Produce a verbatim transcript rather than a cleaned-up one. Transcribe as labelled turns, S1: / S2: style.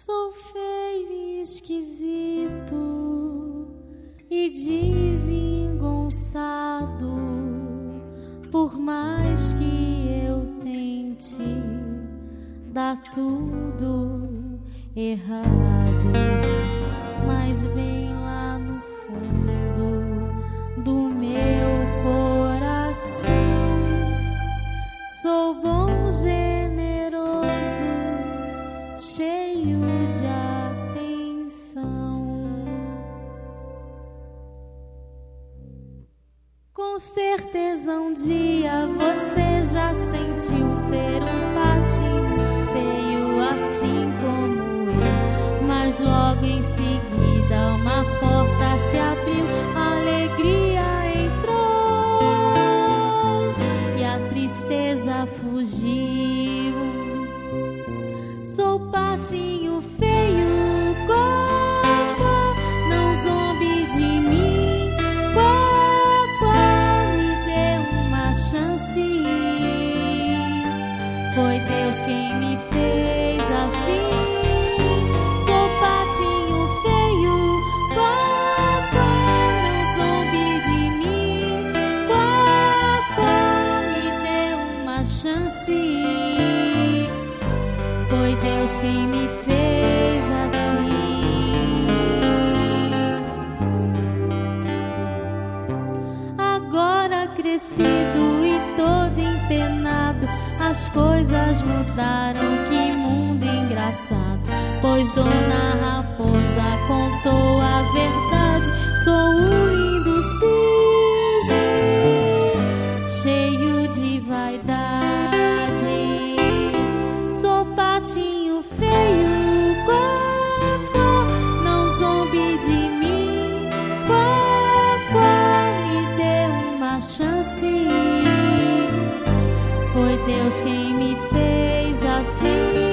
S1: Sou feio e esquisito e desengonçado, por mais que eu tente, dá tudo errado. Mas bem lá no fundo do meu coração, sou bom, generoso, cheio de atenção. Com certeza um dia você já sentiu ser um patinho feio assim como eu, mas logo em seguida uma porta se abriu, a alegria entrou e a tristeza fugiu. Sou patinho feio, Cocô, não zombe de mim, Cocô, me dê uma chance. Foi Deus quem me fez assim. Sou patinho feio, Cocô, não zombe de mim, Cocô, me dê uma chance. Foi Deus quem me fez assim. Agora crescido e todo empenado, as coisas mudaram, que mundo engraçado. Pois Dona Raposa contou a verdade, sou um lindo cisne, cheio de vaidade. Sou patinho feio, Cocô, não zombe de mim, Cocô, me dê uma chance. Foi Deus quem me fez assim.